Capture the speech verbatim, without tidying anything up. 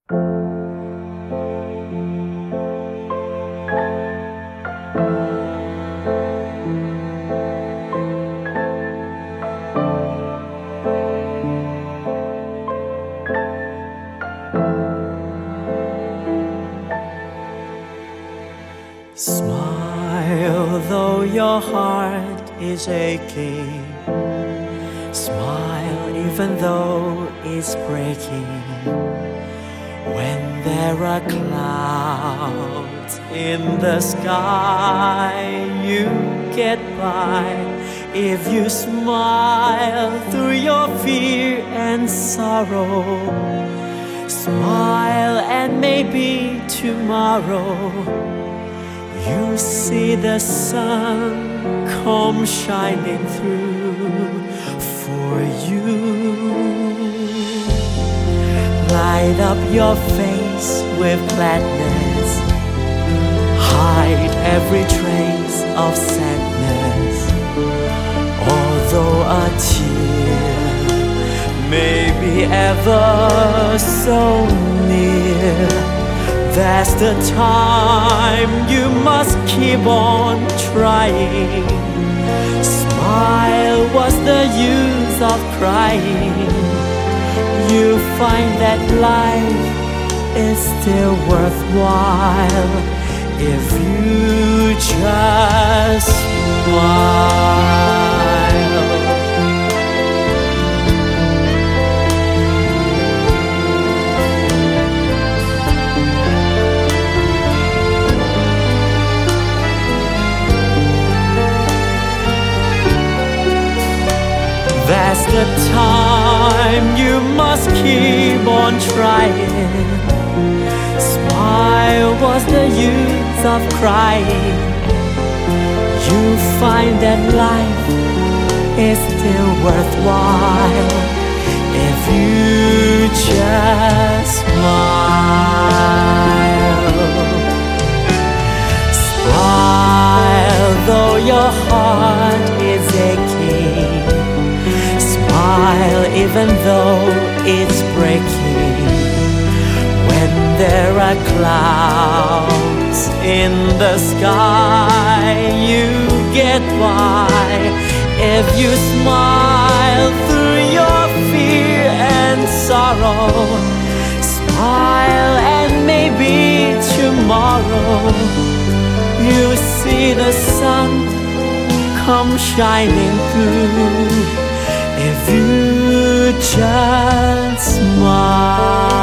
Smile though your heart is aching. Smile even though it's breaking. When there are clouds in the sky, you get by if you smile through your fear and sorrow. Smile and maybe tomorrow you see the sun come shining through for you. Light up your face with gladness. Hide every trace of sadness. Although a tear may be ever so near, that's the time you must keep on trying. Smile, what's the use of crying? You find that life is still worthwhile if you just smile. That's the time you must keep on trying. Smile, what's the use of crying? You find that life is still worthwhile if you just smile. Smile though your heart is aching. Smile even though it's breaking. When there are clouds in the sky, you get by if you smile through your fear and sorrow. Smile and maybe tomorrow you see the sun come shining through if you just smile.